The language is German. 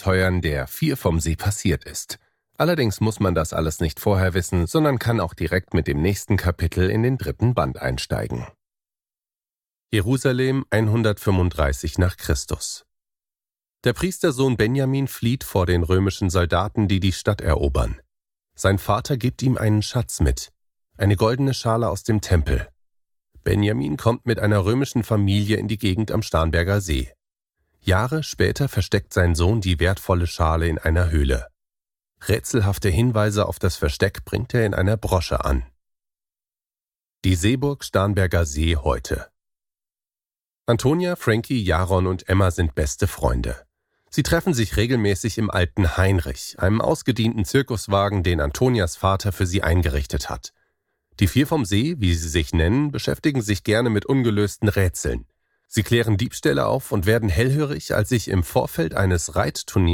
Abenteuern der 4 vom See passiert ist. Allerdings muss man das alles nicht vorher wissen, sondern kann auch direkt mit dem nächsten Kapitel in den 3. Band einsteigen. Jerusalem 135 nach Christus. Der Priestersohn Benjamin flieht vor den römischen Soldaten, die die Stadt erobern. Sein Vater gibt ihm einen Schatz mit, eine goldene Schale aus dem Tempel. Benjamin kommt mit einer römischen Familie in die Gegend am Starnberger See. Jahre später versteckt sein Sohn die wertvolle Schale in einer Höhle. Rätselhafte Hinweise auf das Versteck bringt er in einer Brosche an. Die Seeburg Starnberger See heute. Antonia, Frankie, Jaron und Emma sind beste Freunde. Sie treffen sich regelmäßig im alten Heinrich, einem ausgedienten Zirkuswagen, den Antonias Vater für sie eingerichtet hat. Die 4 vom See, wie sie sich nennen, beschäftigen sich gerne mit ungelösten Rätseln. Sie klären Diebstähle auf und werden hellhörig, als sich im Vorfeld eines Reitturniers